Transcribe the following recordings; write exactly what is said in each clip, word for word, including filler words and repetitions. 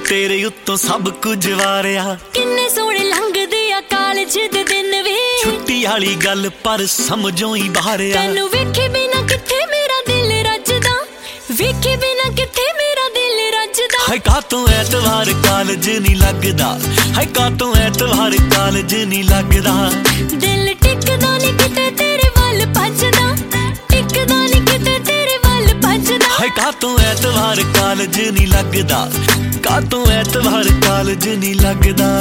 तेरे उत्तों सब कुछ वारिया किन्ने सोहणे लंघदे आ कालज दे दिन वे छुट्टी वाली गल पर समझों ही बाहरिया तैनू वेखे बिना किथे मेरा दिल रजदा वेखे बिना किथे मेरा दिल रजदा हाय कातों ऐतवार कालज नहीं लगदा हाय कातों ऐतवार कालज नहीं लगदा दिल टिकदा नहीं किते तेरे वल भजदा टिकदा नहीं किते तेरे वल भजदा हाय कातों ऐतवार कालज नहीं लगदा कातों ऐतवार कालज नहीं लगदा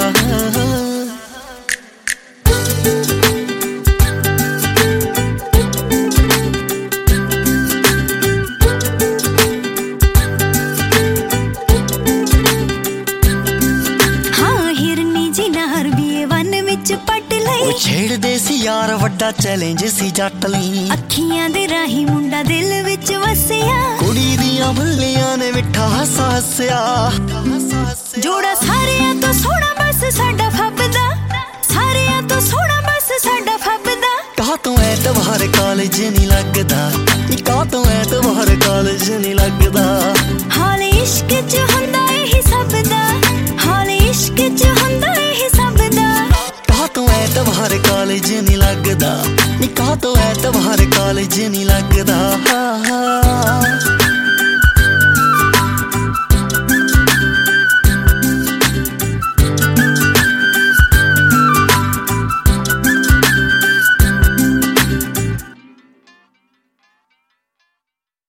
छेड़दे सी यार वड्डा चैलेंज सी जट लई अखियां दे राही मुंडा दिल विच वसिया कुड़ी दियां भुल्लियां ने मिठा हसा हसया जोड़ा सारियां तो सोहना बस साडा फबदा सारियां तो सोहना बस साडा फबदा कातों ऐतवार कालज नहीं लगदा कातों ऐतवार कालज नहीं